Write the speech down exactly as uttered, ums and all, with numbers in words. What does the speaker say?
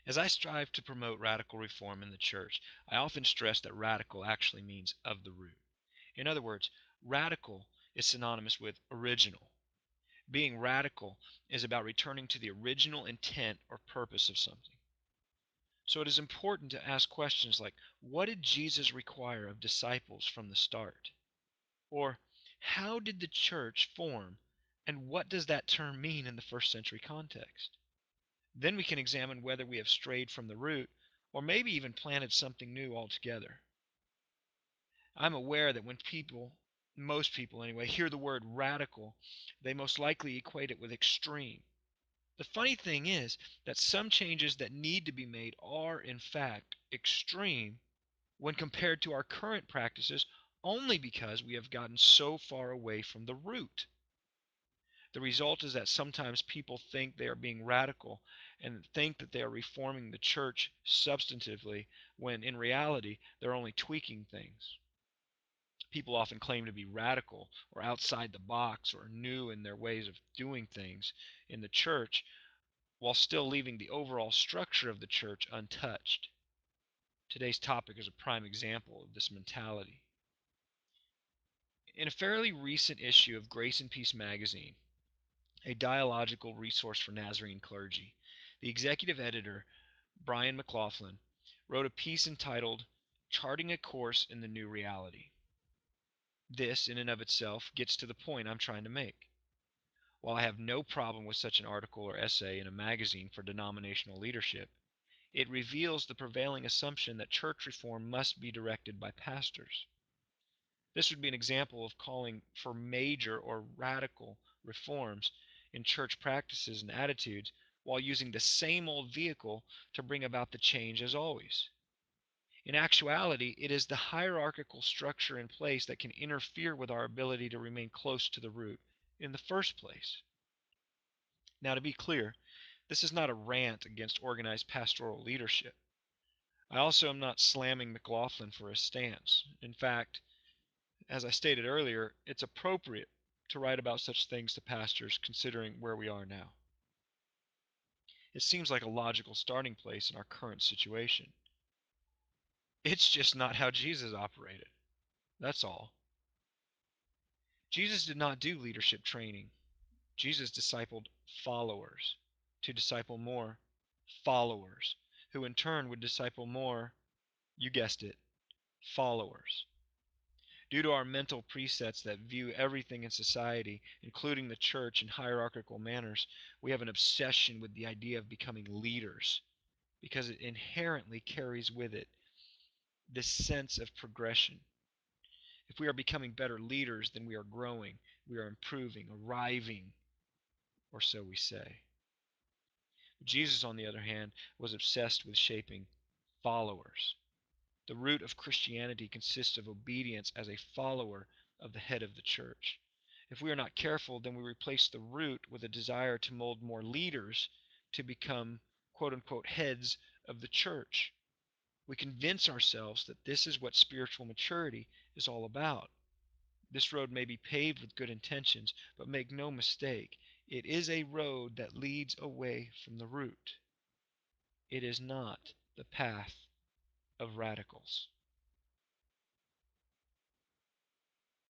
As I strive to promote radical reform in the church, I often stress that radical actually means of the root. In other words, radical is synonymous with original. Being radical is about returning to the original intent or purpose of something. So it is important to ask questions like, what did Jesus require of disciples from the start? Or, how did the church form, and what does that term mean in the first century context? Then we can examine whether we have strayed from the root, or maybe even planted something new altogether. I'm aware that when people, most people anyway, hear the word radical, they most likely equate it with extreme. The funny thing is that some changes that need to be made are, in fact, extreme when compared to our current practices only because we have gotten so far away from the root. The result is that sometimes people think they are being radical and think that they are reforming the church substantively when in reality they're only tweaking things. People often claim to be radical or outside the box or new in their ways of doing things in the church while still leaving the overall structure of the church untouched. Today's topic is a prime example of this mentality. In a fairly recent issue of Grace and Peace magazine, a dialogical resource for Nazarene clergy, the executive editor, Brian McLaughlin, wrote a piece entitled Charting a Course in the New Reality. This, in and of itself, gets to the point I'm trying to make. While I have no problem with such an article or essay in a magazine for denominational leadership, it reveals the prevailing assumption that church reform must be directed by pastors. This would be an example of calling for major or radical reforms in church practices and attitudes while using the same old vehicle to bring about the change as always. In actuality, it is the hierarchical structure in place that can interfere with our ability to remain close to the root in the first place. Now, to be clear, this is not a rant against organized pastoral leadership. I also am not slamming McLaughlin for his stance. In fact, as I stated earlier, it's appropriate to write about such things to pastors considering where we are now. It seems like a logical starting place in our current situation. It's just not how Jesus operated. That's all. Jesus did not do leadership training. Jesus discipled followers to disciple more followers, who in turn would disciple more, you guessed it, followers. Due to our mental presets that view everything in society, including the church, in hierarchical manners, we have an obsession with the idea of becoming leaders because it inherently carries with it this sense of progression. If we are becoming better leaders, then we are growing, we are improving, arriving, or so we say. Jesus, on the other hand, was obsessed with shaping followers. The root of Christianity consists of obedience as a follower of the head of the church. If we are not careful, then we replace the root with a desire to mold more leaders to become quote unquote heads of the church. We convince ourselves that this is what spiritual maturity is all about. This road may be paved with good intentions, but make no mistake, it is a road that leads away from the root. It is not the path of radicals.